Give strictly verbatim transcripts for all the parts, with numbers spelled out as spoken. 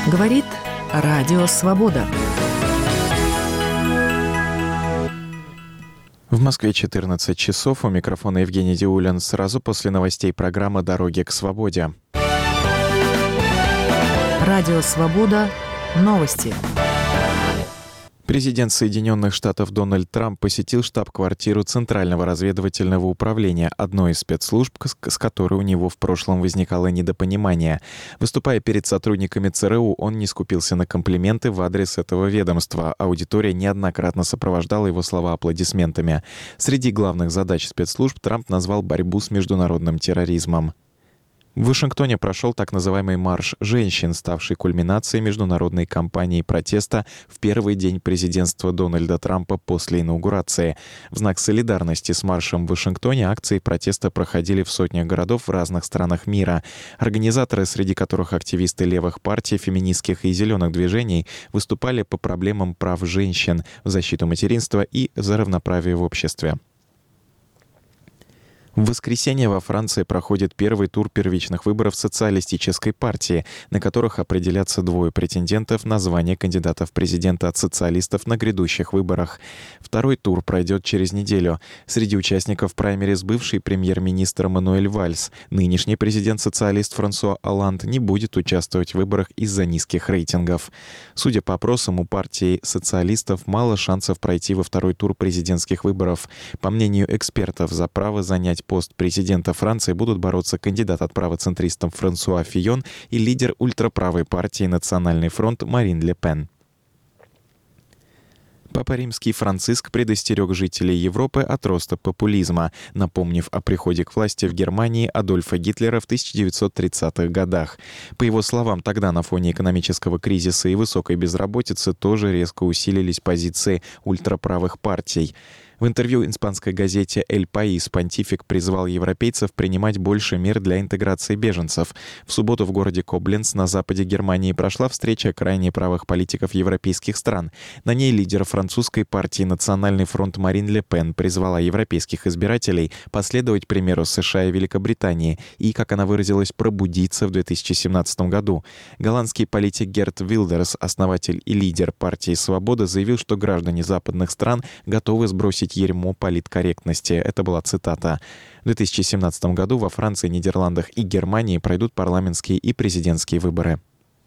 Говорит Радио Свобода. В Москве четырнадцать часов. У микрофона Евгений Диулин. Сразу после новостей программа «Дороги к свободе». Радио Свобода. Новости. Президент Соединенных Штатов Дональд Трамп посетил штаб-квартиру Центрального разведывательного управления, одной из спецслужб, с которой у него в прошлом возникало недопонимание. Выступая перед сотрудниками ЦРУ, он не скупился на комплименты в адрес этого ведомства. Аудитория неоднократно сопровождала его слова аплодисментами. Среди главных задач спецслужб Трамп назвал борьбу с международным терроризмом. В Вашингтоне прошел так называемый «Марш женщин», ставший кульминацией международной кампании протеста в первый день президентства Дональда Трампа после инаугурации. В знак солидарности с маршем в Вашингтоне акции протеста проходили в сотнях городов в разных странах мира. Организаторы, среди которых активисты левых партий, феминистских и зеленых движений, выступали по проблемам прав женщин, в защиту материнства и за равноправие в обществе. В воскресенье во Франции проходит первый тур первичных выборов социалистической партии, на которых определятся двое претендентов на звание кандидатов в президенты от социалистов на грядущих выборах. Второй тур пройдет через неделю. Среди участников праймериз бывший премьер-министр Мануэль Вальс. Нынешний президент-социалист Франсуа Олланд не будет участвовать в выборах из-за низких рейтингов. Судя по опросам, у партии социалистов мало шансов пройти во второй тур президентских выборов. По мнению экспертов, за право занять пост президента Франции будут бороться кандидат от правоцентристов Франсуа Фийон и лидер ультраправой партии «Национальный фронт» Марин Ле Пен. Папа Римский Франциск предостерег жителей Европы от роста популизма, напомнив о приходе к власти в Германии Адольфа Гитлера в тысяча девятьсот тридцатых годах. По его словам, тогда на фоне экономического кризиса и высокой безработицы тоже резко усилились позиции ультраправых партий. В интервью испанской газете «Эль Паис» понтифик призвал европейцев принимать больше мер для интеграции беженцев. В субботу в городе Кобленц на западе Германии прошла встреча крайне правых политиков европейских стран. На ней лидер французской партии «Национальный фронт» Марин Ле Пен призвала европейских избирателей последовать примеру США и Великобритании и, как она выразилась, пробудиться в две тысячи семнадцатом году. Голландский политик Герт Вилдерс, основатель и лидер партии «Свобода», заявил, что граждане западных стран готовы сбросить ермо политкорректности. Это была цитата. В две тысячи семнадцатом году во Франции, Нидерландах и Германии пройдут парламентские и президентские выборы.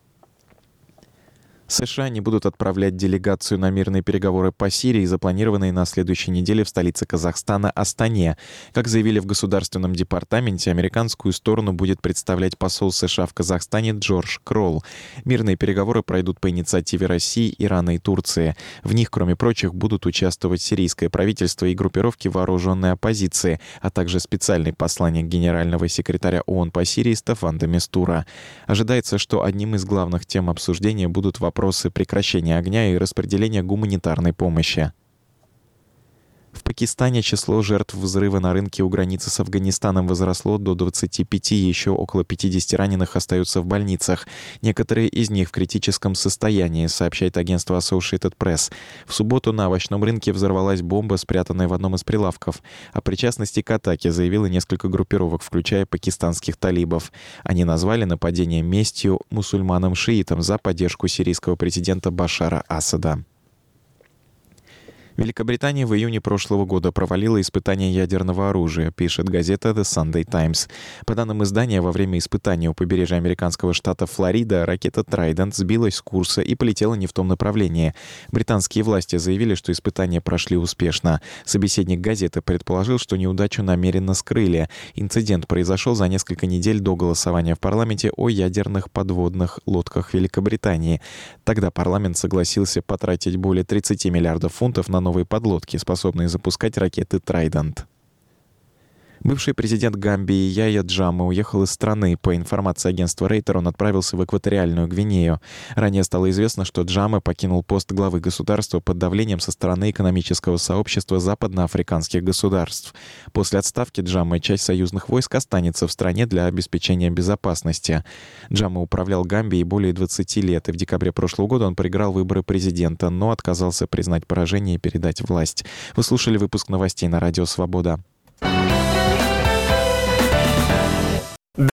США не будут отправлять делегацию на мирные переговоры по Сирии, запланированные на следующей неделе в столице Казахстана Астане. Как заявили в Государственном департаменте, американскую сторону будет представлять посол США в Казахстане Джордж Кролл. Мирные переговоры пройдут по инициативе России, Ирана и Турции. В них, кроме прочих, будут участвовать сирийское правительство и группировки вооруженной оппозиции, а также специальный посланник генерального секретаря ООН по Сирии Стаффан де Мистура. Ожидается, что одним из главных тем обсуждения будут вопросы Вопросы прекращения огня и распределения гуманитарной помощи. В Пакистане число жертв взрыва на рынке у границы с Афганистаном возросло до двадцати пяти, еще около пятидесяти раненых остаются в больницах. Некоторые из них в критическом состоянии, сообщает агентство Associated Press. В субботу на овощном рынке взорвалась бомба, спрятанная в одном из прилавков. О причастности к атаке заявило несколько группировок, включая пакистанских талибов. Они назвали нападение местью мусульманам-шиитам за поддержку сирийского президента Башара Асада. Великобритания в июне прошлого года провалила испытание ядерного оружия, пишет газета The Sunday Times. По данным издания, во время испытания у побережья американского штата Флорида ракета Trident сбилась с курса и полетела не в том направлении. Британские власти заявили, что испытания прошли успешно. Собеседник газеты предположил, что неудачу намеренно скрыли. Инцидент произошел за несколько недель до голосования в парламенте о ядерных подводных лодках Великобритании. Тогда парламент согласился потратить более тридцати миллиардов фунтов на новые подлодки, способные запускать ракеты «Трайдент». Бывший президент Гамбии Яя Джамме уехал из страны. По информации агентства Рейтер, он отправился в экваториальную Гвинею. Ранее стало известно, что Джамме покинул пост главы государства под давлением со стороны экономического сообщества западноафриканских государств. После отставки Джамме часть союзных войск останется в стране для обеспечения безопасности. Джамме управлял Гамбией более двадцати лет, и в декабре прошлого года он проиграл выборы президента, но отказался признать поражение и передать власть. Вы слушали выпуск новостей на Радио Свобода.